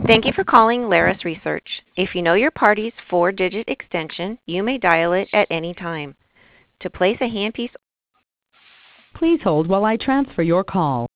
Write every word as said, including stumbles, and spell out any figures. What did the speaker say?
Thank you for calling Laris Research. If you know your party's four-digit extension, you may dial it at any time. To place a handpiece, Please hold while I transfer your call.